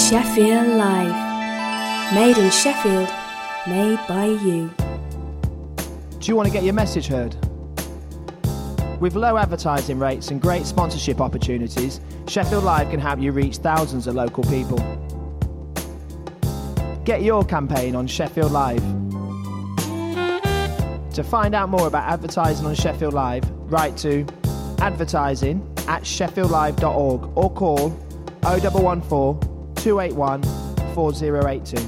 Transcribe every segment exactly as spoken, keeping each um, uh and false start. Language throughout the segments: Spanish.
Sheffield Live. Made in Sheffield, made by you. Do you want to get your message heard? With low advertising rates and great sponsorship opportunities, Sheffield Live can help you reach thousands of local people. Get your campaign on Sheffield Live. To find out more about advertising on Sheffield Live, write to advertising at sheffield live dot org or call oh one one four, two eight one, four oh eight two.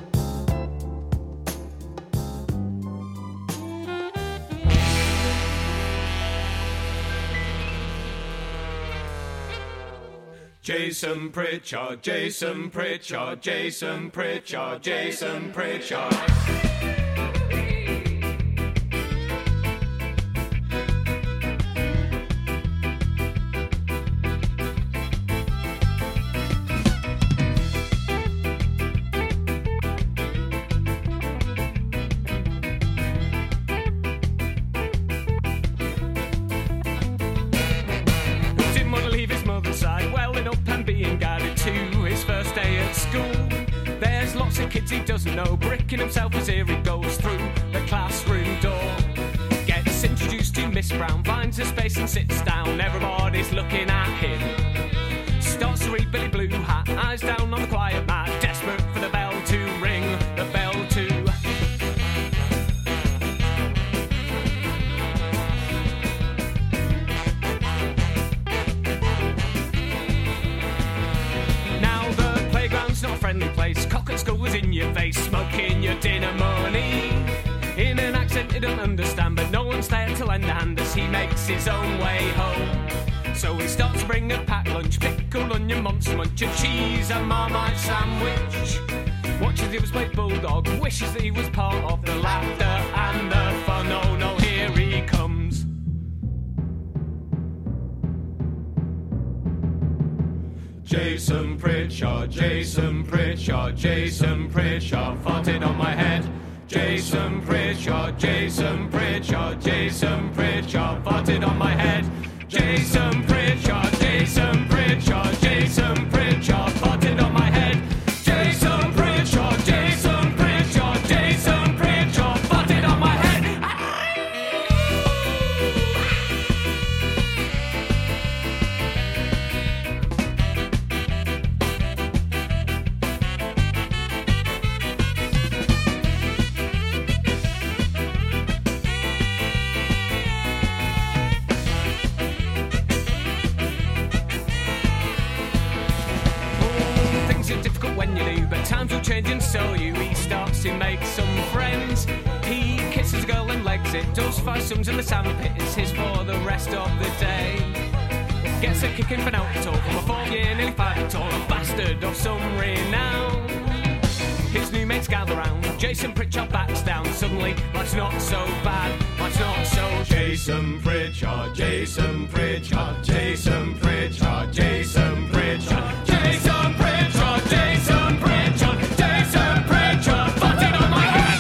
Jason Pritchard, Jason Pritchard, Jason Pritchard, Jason Pritchard. He doesn't know, bricking himself as here he goes through the classroom door. Gets introduced to Miss Brown, finds a space and sits down. Everybody's looking at him. Starts to read Billy Blue Hat, eyes down on the quiet mat, desperate for the bell to ring, the bell to. Now the playground's not a friendly place. Cock at school is in your face, smoking your dinner money in an accent you don't understand, but no one's there to lend a hand as he makes his own way home. So he starts to bring a packed lunch, pickle, onion, monster munch, and cheese, a Marmite sandwich. Watches the others play bulldog, wishes that he was part of the laughter and the fun. Oh no, here he comes. Jason Pritchard, Jason Pritchard, Jason Pritchard, farted on my head. Jason Pritchard, Jason Pritchard, Jason Pritchard, farted on my head. Jason Pritchard, Jason Pritchard, Jason Pritchard, farted on my head. Jason Pritchard, Jason Pritchard, Jason Pritchard, farted on my head. Times will change and so you. He starts to make some friends. He kisses a girl and legs it. Does five sums in the sandpit. It's his for the rest of the day. Gets a kick in for now at all. From a four year, nearly five at all. A bastard of some renown. His new mates gather round. Jason Pritchard backs down. Suddenly, life's not so bad. Life's not so. Jason Pritchard, Jason Pritchard, Jason Pritchard, Jason Pritchard, Jason Pritchard, Jason Pritchard, Jason Pritchard, farted on my head.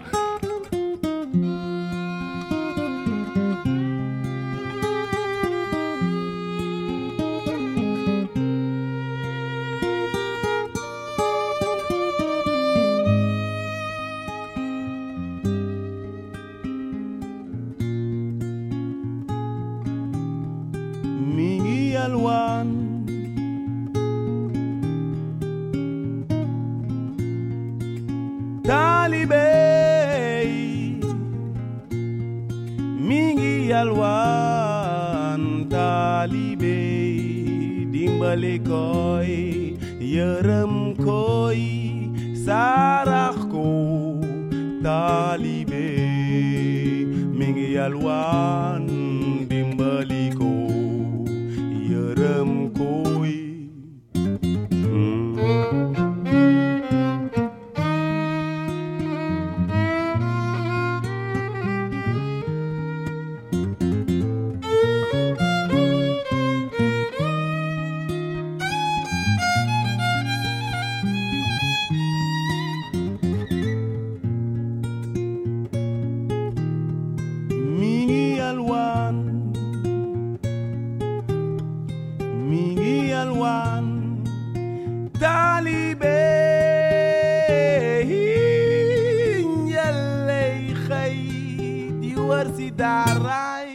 Mingi alwan Talibé Mingi alwan Talibé Dimbale koy Yerem koy Sarax ko Talibé Mingi alwan Dimbali ko Yerem koy Mingi alwan taalibe njëley xëy di wër si daaraay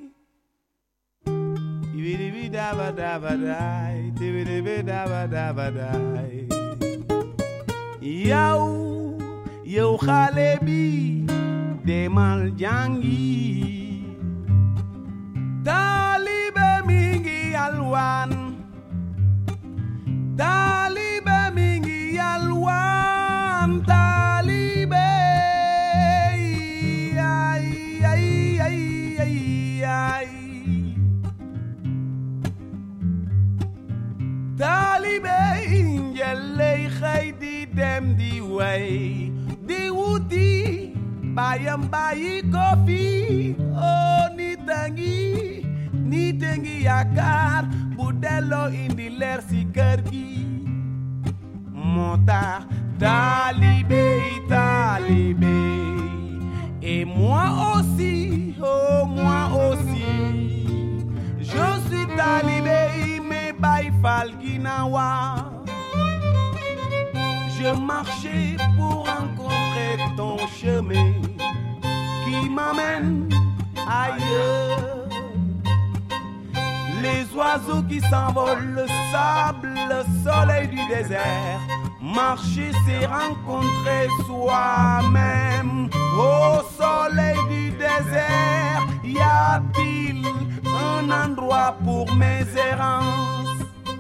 dibi daba daba daay dibi dibi daba daba daay yow yow xale bi demal jàngi taalibe mi ngi yalwaan taalibe mi ngi yalwaan taalibe ay ay ay ay ay taalibe njëley xëy di dem di way di wuti bayam bayi ko fi oh nit a ngi nit a ngi yaakaar bu delloo indi leer si kër gi moo tax taalibe taalibe et moi aussi oh moi aussi je suis taalibe mais bay fal ginawa je marchais pour rencontrer ton chemin qui m'amène ailleurs. Les oiseaux qui s'envolent, le sable, le soleil du désert. Marcher, c'est rencontrer soi-même. Au soleil du désert, y a-t-il un endroit pour mes errances?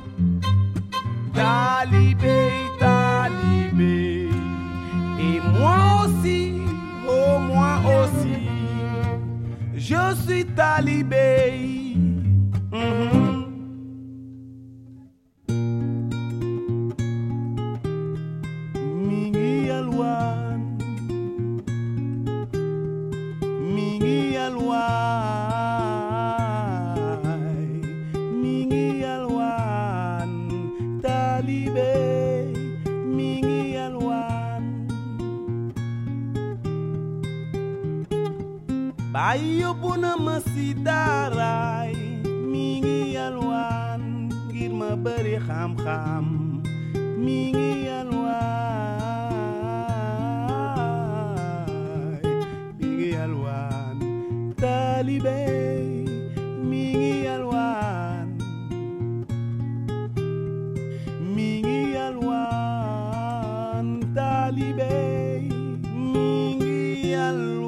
Talibé, talibé, et moi aussi, oh moi aussi, je suis talibé. Mm-hmm. Mingi alwan, mingi alwan, mingi alwan, talibé, mingi alwan. Bayo puna masidaray, mingi alwan, ngir ma bari xam-xam, mingi alwan, mingi alwan, talibé, mingi alwan, mingi alwan, talibé, mingi alwan.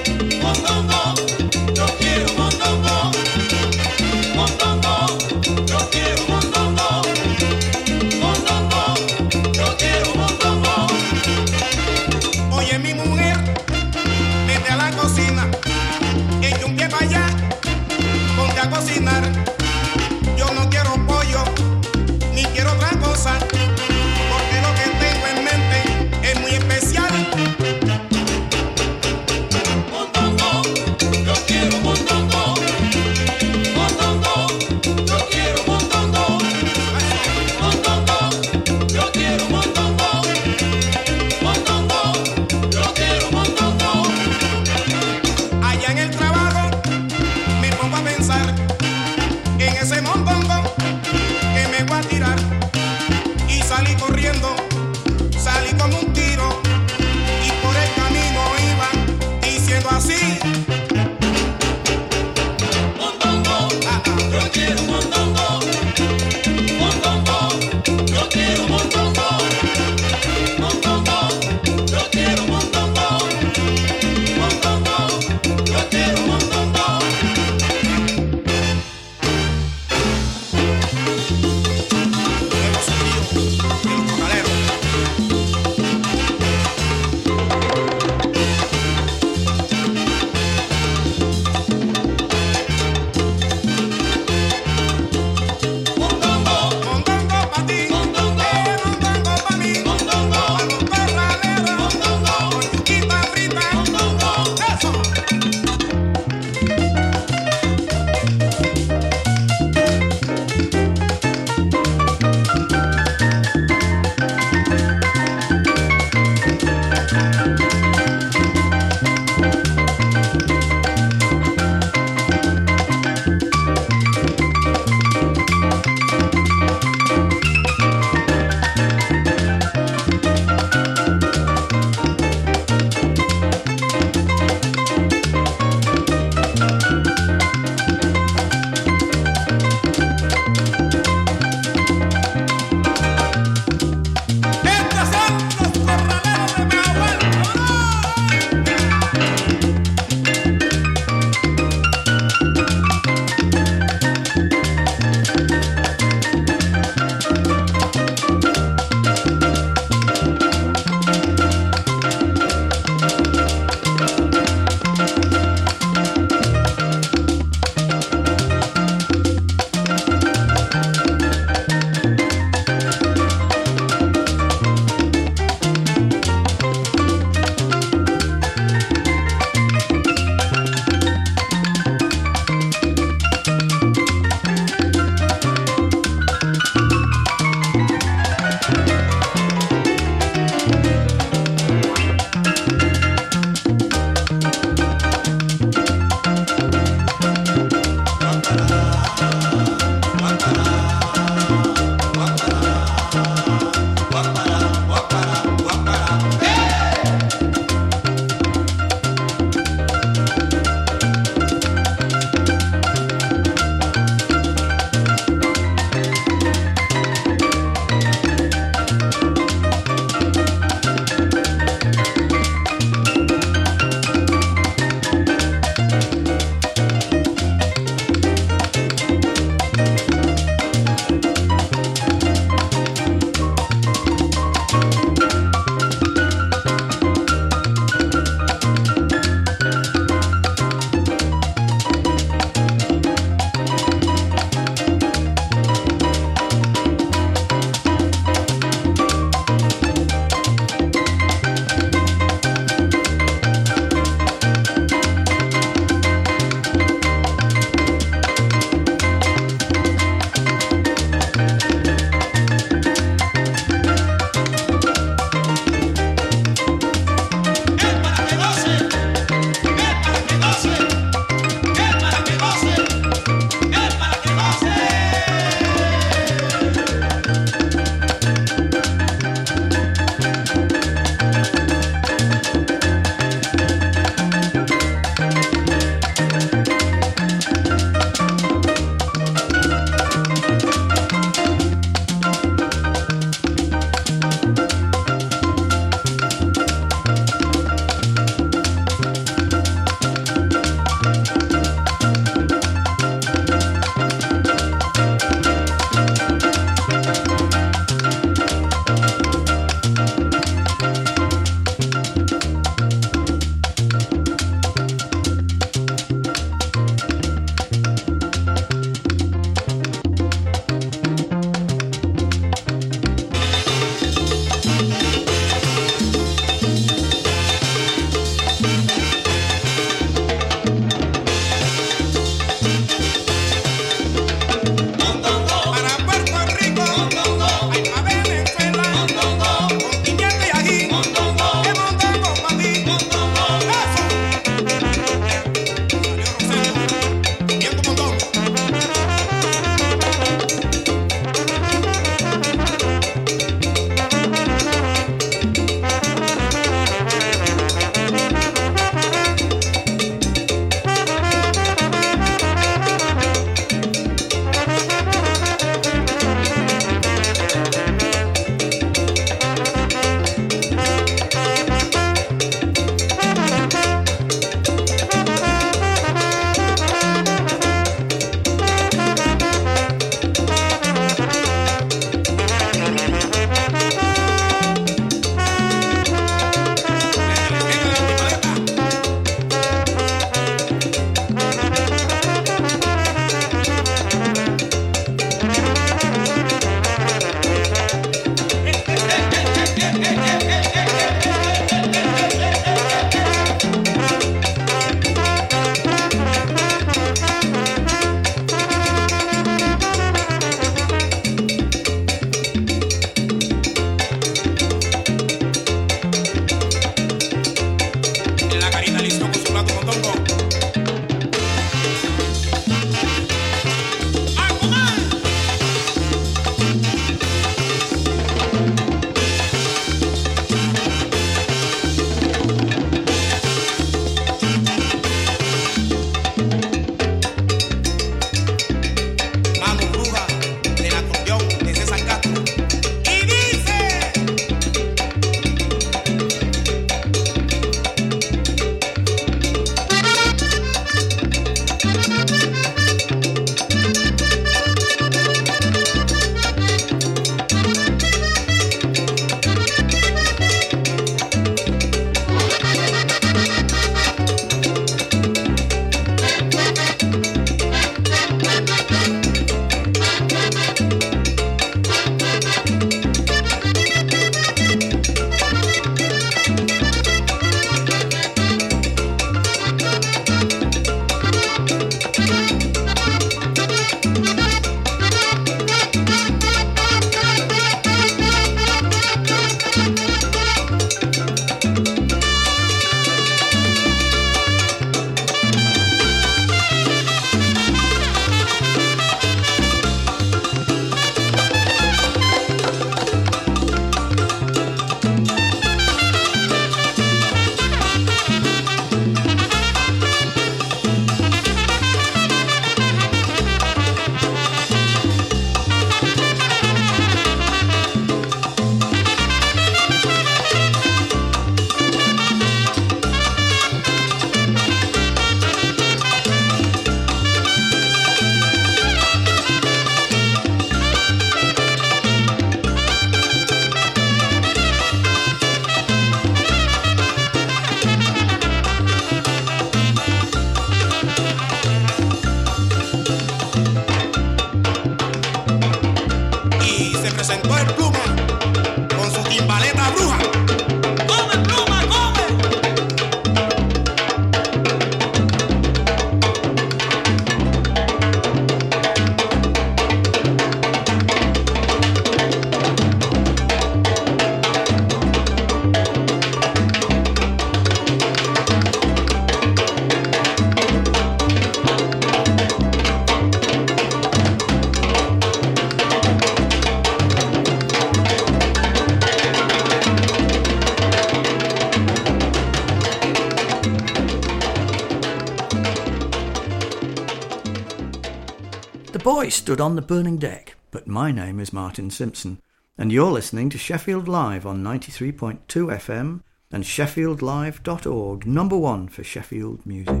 The boy stood on the burning deck, but my name is Martin Simpson, and you're listening to Sheffield Live on ninety-three point two F M and sheffield live dot org, number one for Sheffield music.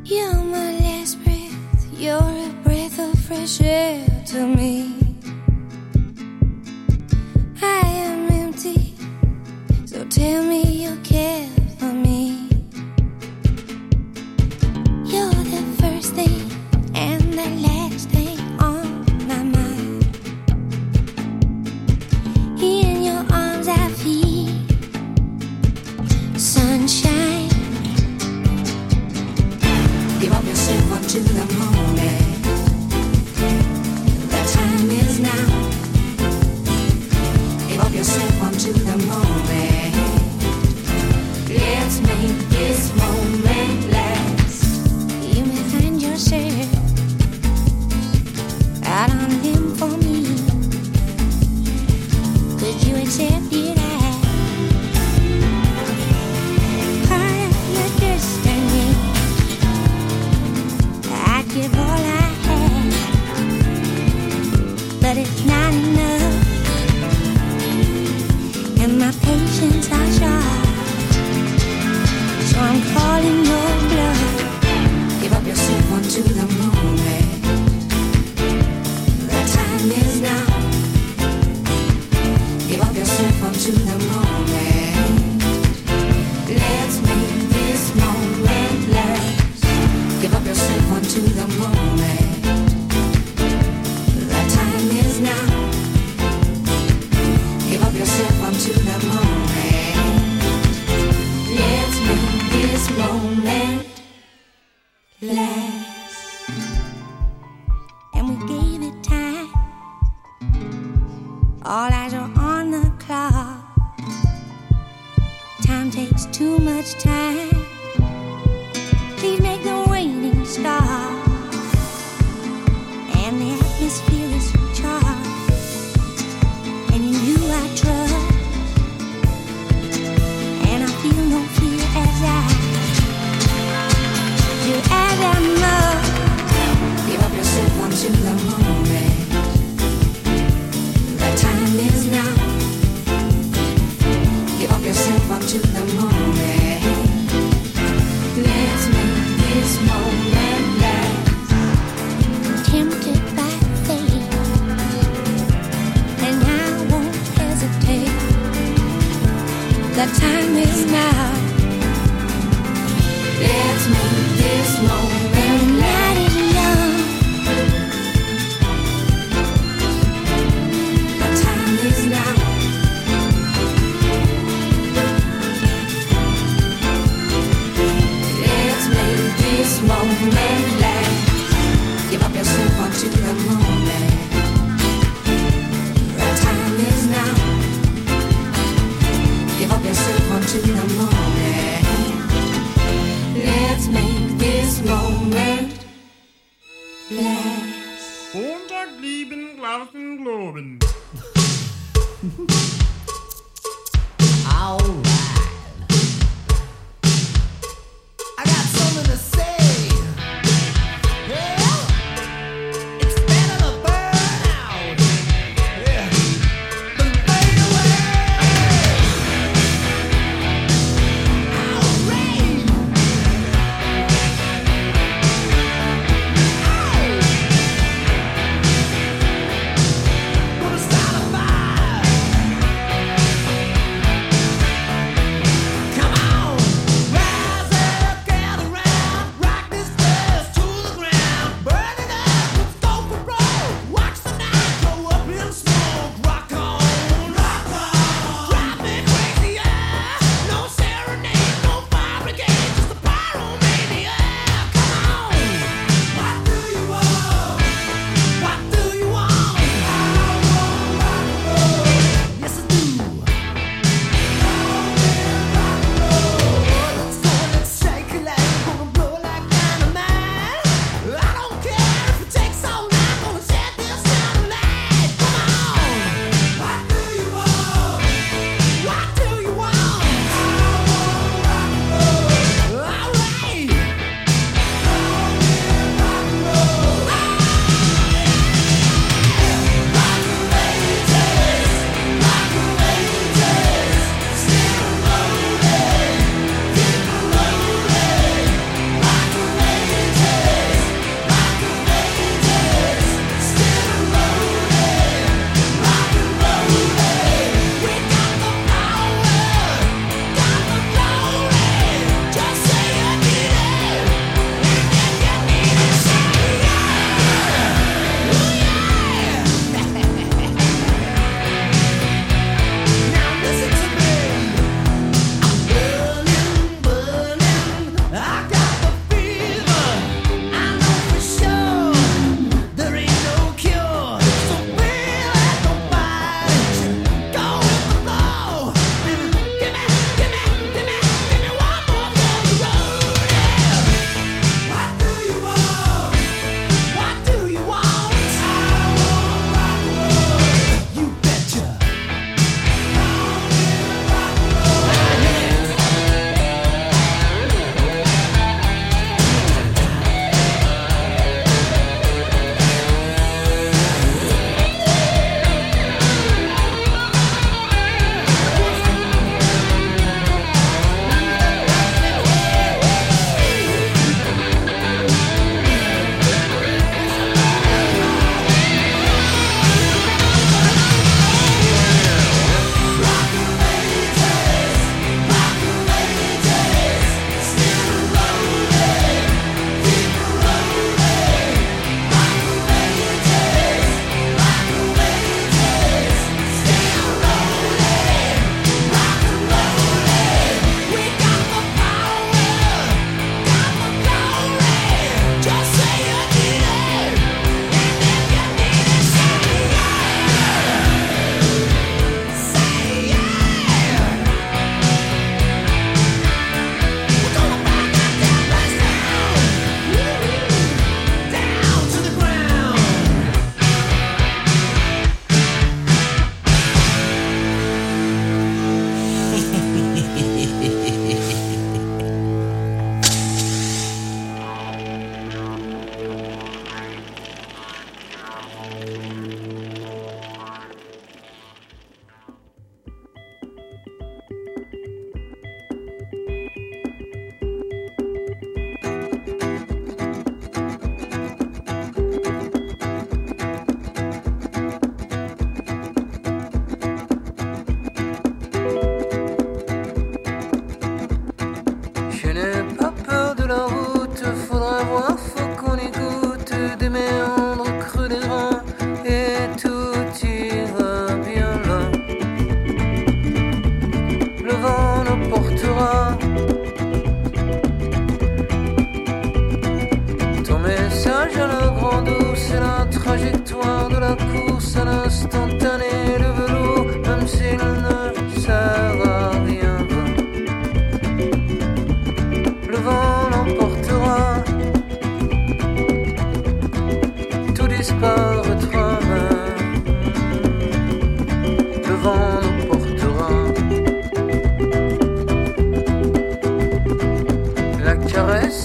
You're my last breath, you're a breath of fresh air to me. I am empty, so tell me you care for me. You're the first thing and the last thing on my mind. In your arms I feel sunshine. Give up yourself up to the moment. The time is now. Give up yourself up to the moment. Let's make this moment last. You may find yourself out on a limb for me. Could you accept it as part of your destiny? I'd give all I have, but it's not enough, and my patience are short. So I'm calling your bluff. Give up yourself onto the moment. The time is now. Give up yourself onto the moment. Let's make this moment last. Give up yourself onto the moment. The time is now. Give up yourself onto the moment. Let's make this moment last. And we gave it time. All eyes are on the clock. Time takes too much time. Please make the waiting stop. And the atmosphere is charged. And in you I trust. And I feel no fear as I do as I must. Give up yourself onto the moment. The time is now. Give up yourself onto the moment. Let's make this moment last. Tempted by fate, and I won't hesitate. The time is now. Let's make this moment last. The night is young. The time is now. Let's make this moment last. Give up yourself onto the moment. The time is now. Give up yourself onto the moment. Let's make this moment last. Montag lieben, glauben, globen. Alright. I got something to say. Yeah. It's better to burn out. Yeah. Than fade away. Alright. Gonna start a fire.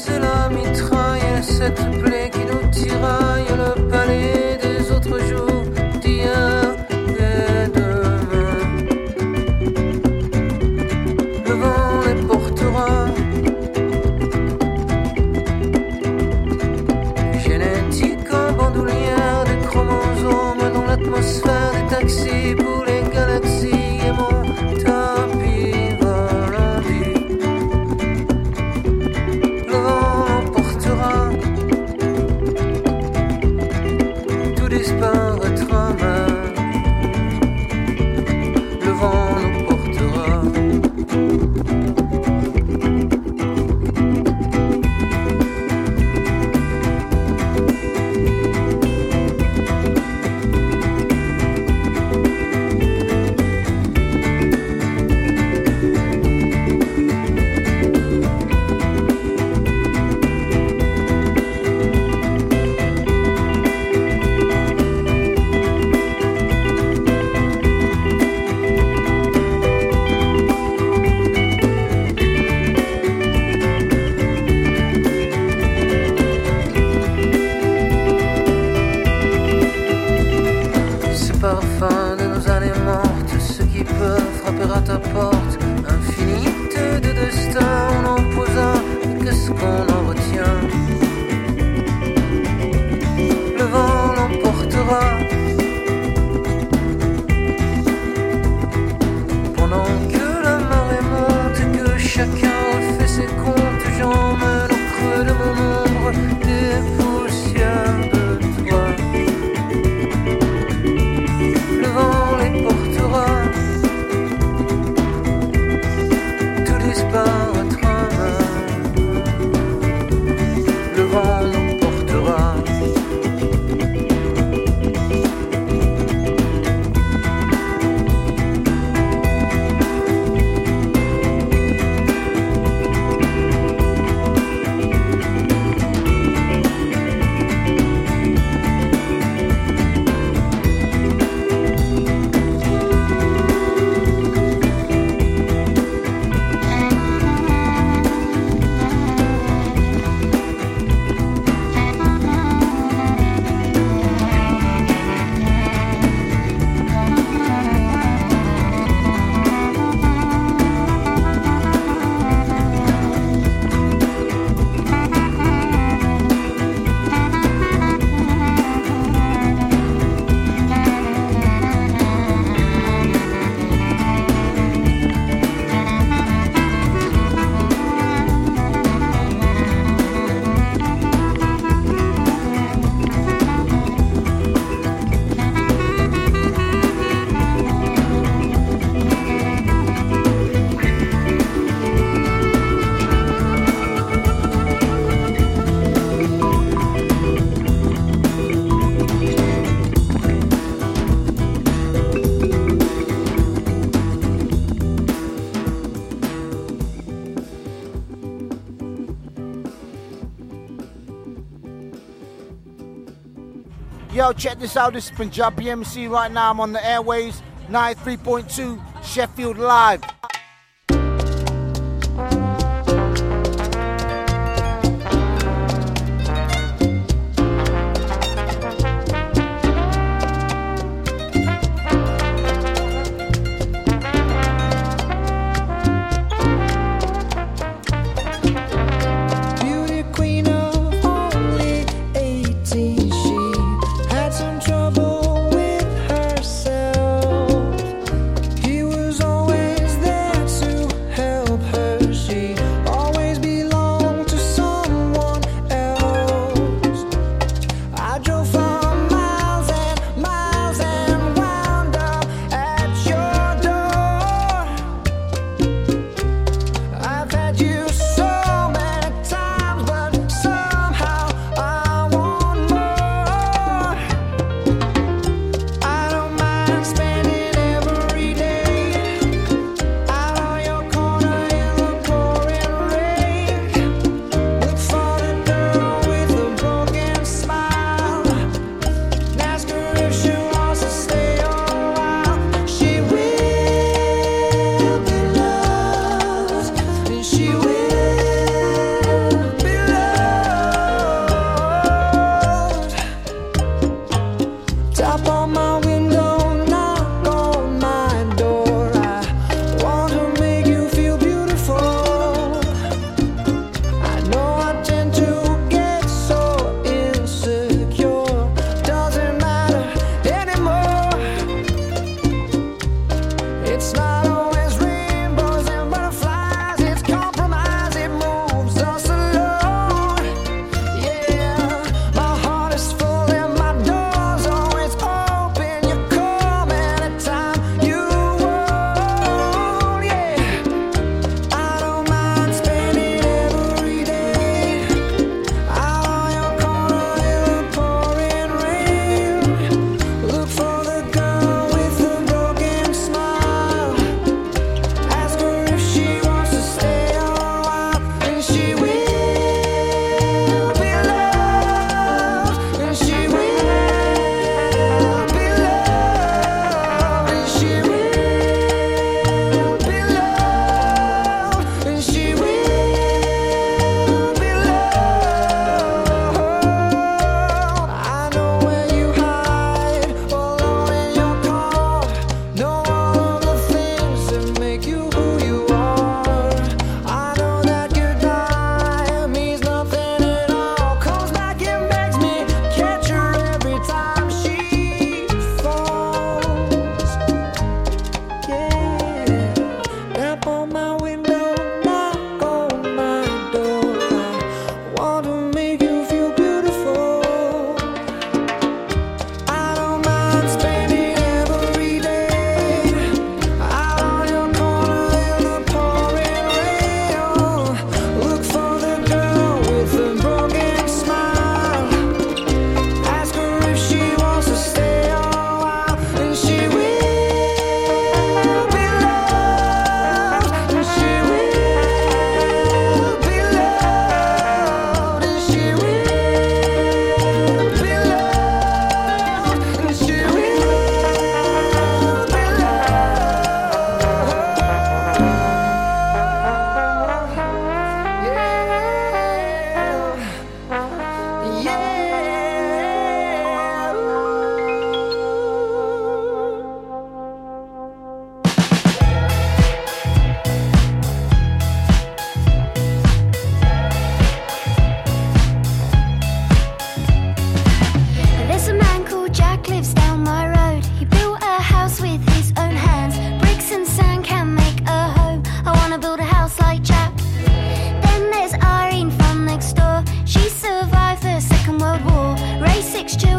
c'est la mitraille et cette plaie qui nous tiraille le palais des autres jours d'hier et demain. Le vent les portera, génétique en bandoulière des chromosomes dans l'atmosphère des taxis pour les galaxies et mon tapis volant dit. Le vent l'emportera, tout disparaîtra même. Le vent l'emportera. Ce parfum de nos années mortes, ceux qui peuvent frapper à ta porte, infinité de destins on en posa, et qu'est-ce qu'on en retient? Le vent l'emportera. Pendant que la marée monte et que chacun refait ses comptes, j'emmène au creux de mon ombre des poussières de toi. Le vent les portera, tout disparaîtra même. Le vent l'emportera. Yo, check this out. This is Punjabi M C right now. I'm on the airways, ninety-three point two Sheffield Live. Trouble with herself. He was always there.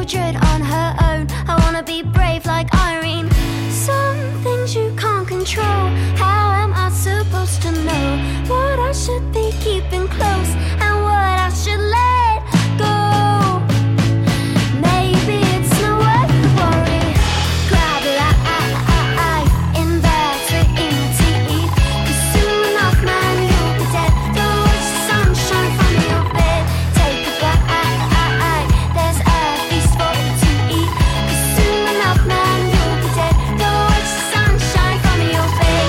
Mildred on her own. I wanna be brave like Irene. Some things you can't control. How am I supposed to know what I should be keeping close and what I should let go? Maybe it's not worth the worry. Grab a life in bed to imitate. 'Cause soon enough, man, you'll be dead. Don't watch the sunshine from your bed. Take a bite, there's a feast for you to eat. 'Cause soon enough, man, you'll be dead. Don't watch the sunshine from your bed.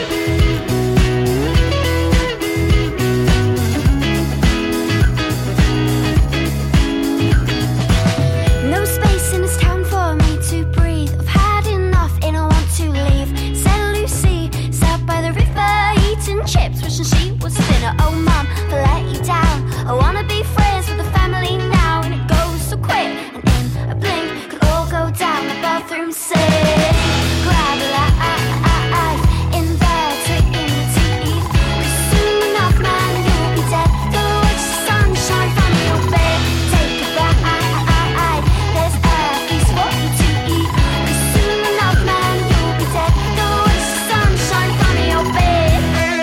No space in this town for me to breathe. I've had enough and I want to leave. Said Lucy, sat by the river, eating chips, wishing she was thinner. Oh mum, I let you down. I wanna be friends with the family now, and it goes so quick, and in a blink, could all go down the bathroom sink. Grab a life in bed to imitate. 'Cause soon enough, man, you'll be dead. Don't watch the sunshine from your bed. Take a bite, there's a feast for you to eat. 'Cause soon enough, man, you'll be dead. Don't watch the sunshine from your bed.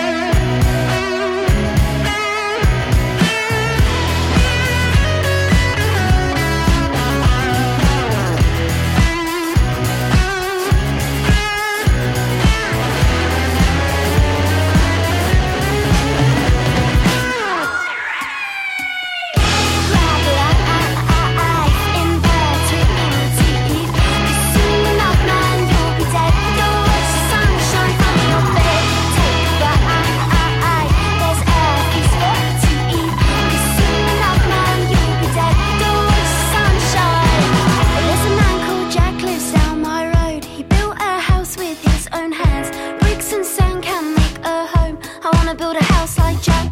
Grab a life in bed to imitate. 'Cause soon enough, man, you'll be dead. Don't watch the sunshine from your bed. Take a bite, there's a feast for you to eat. 'Cause soon enough, man, you'll be dead. Don't watch the sunshine. There's a man called Jack lives down my road. He built a house with his own hands. Bricks and sand can make a home. I wanna build a house like Jack.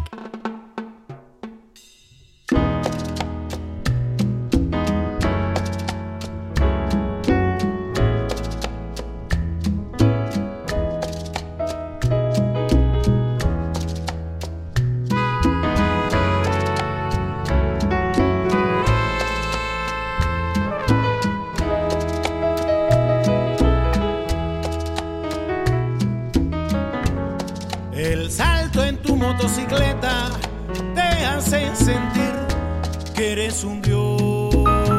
El salto en tu motocicleta te hace sentir que eres un dios.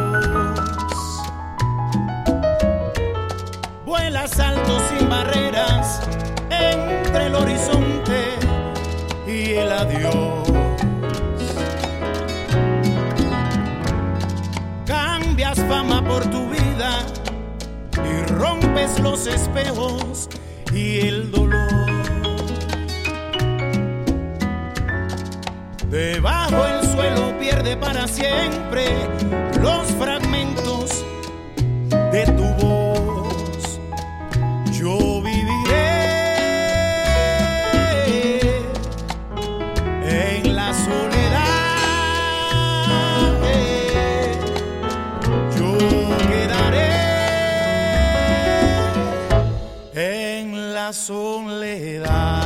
Vuelas alto sin barreras entre el horizonte y el adiós. Cambias fama por tu vida y rompes los espejos y el dolor. Debajo el suelo pierde para siempre los fragmentos de tu voz. Yo viviré en la soledad. Yo quedaré en la soledad.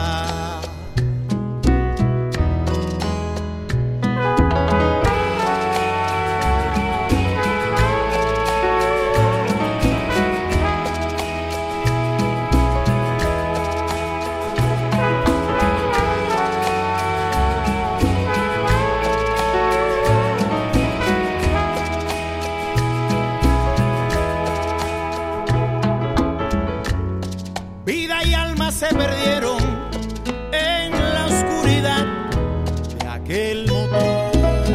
Vida y alma se perdieron en la oscuridad de aquel motor.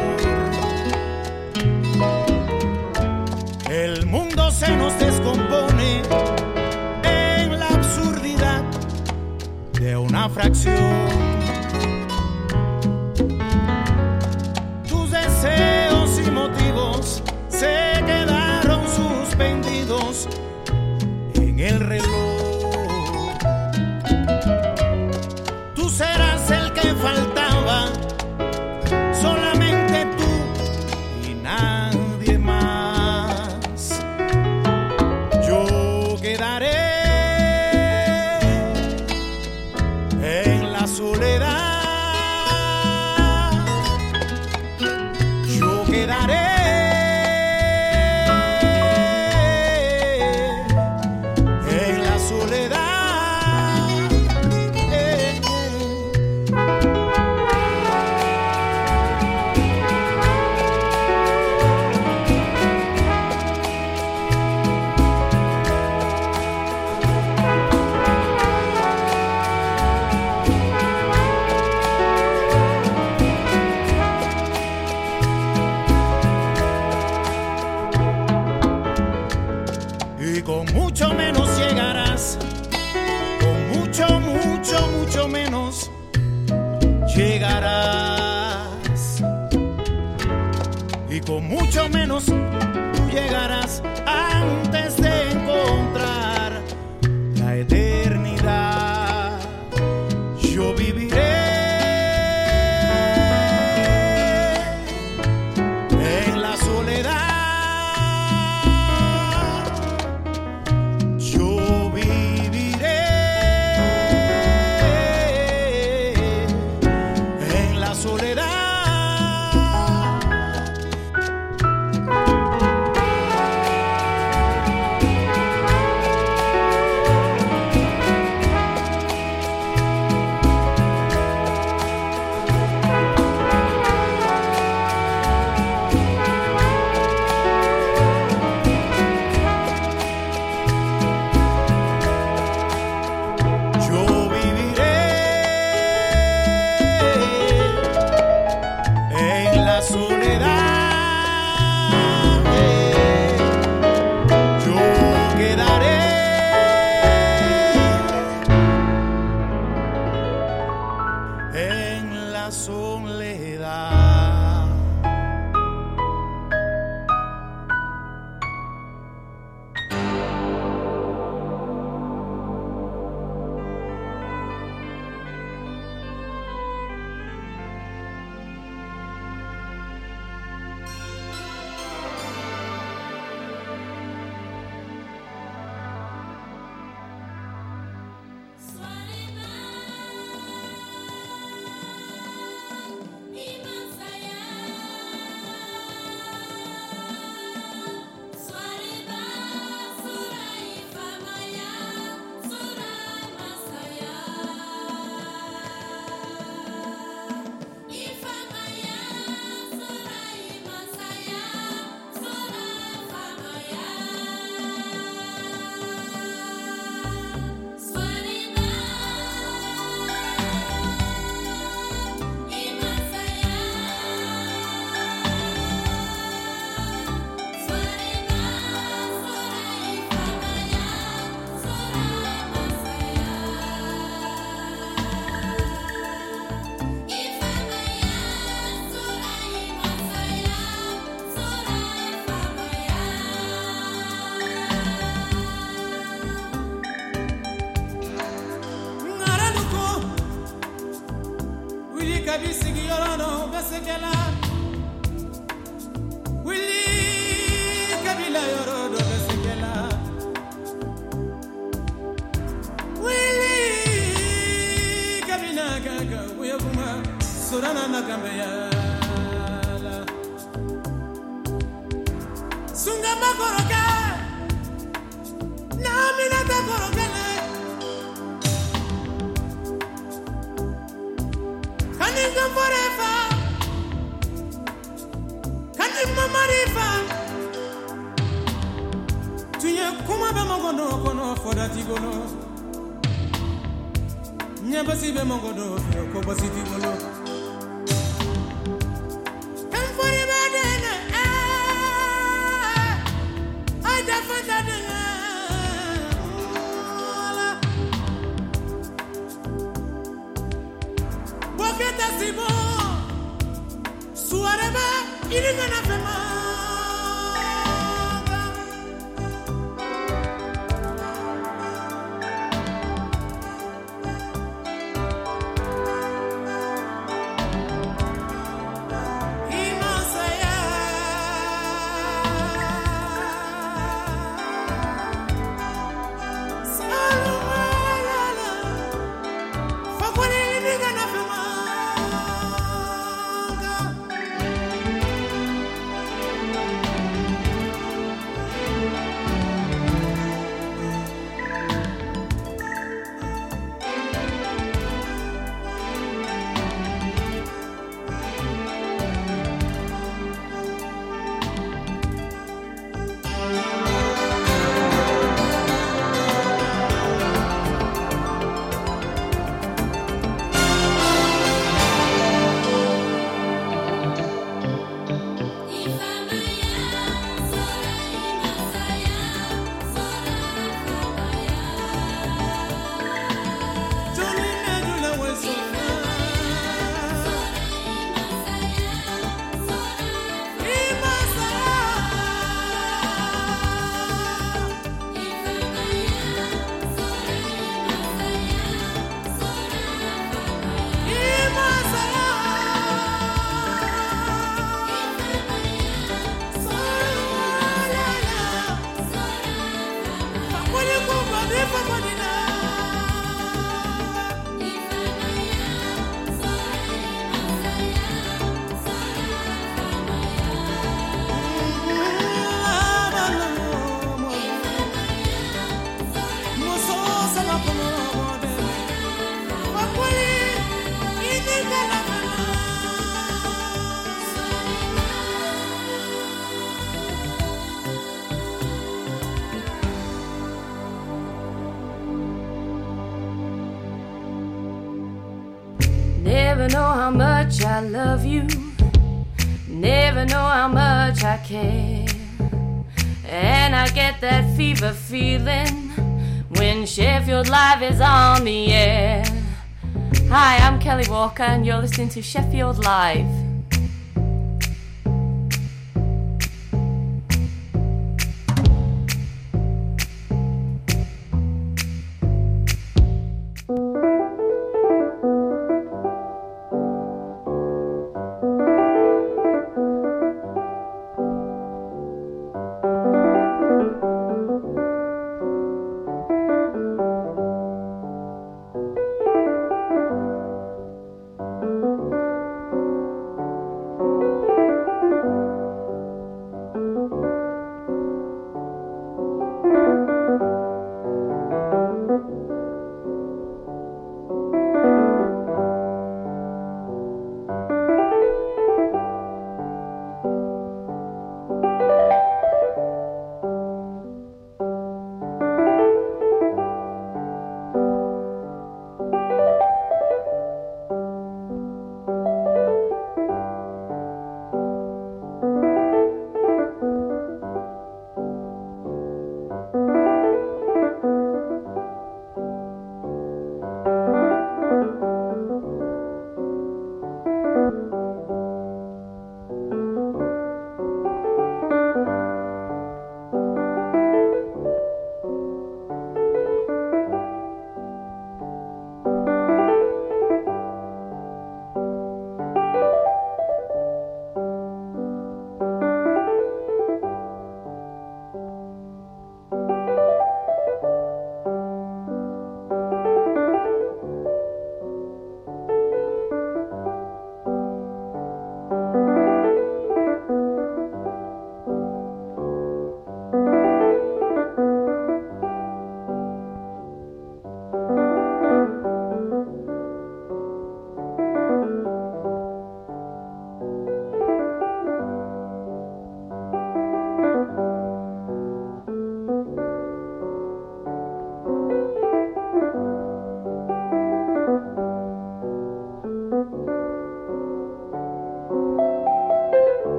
El mundo se nos descompone en la absurdidad de una fracción. Tus deseos y motivos se quedaron suspendidos en el reloj. Tú serás el que faltaba, solamente tú y nadie más. Yo quedaré en la soledad. y con mucho menos tú llegarás antes de encontrar la eternidad. Yo viviré en la soledad. Yo viviré en la soledad. Never know how much I love you. Never know how much I care. And I get that fever feeling when Sheffield Live is on the air. Hi, I'm Kelly Walker and you're listening to Sheffield Live.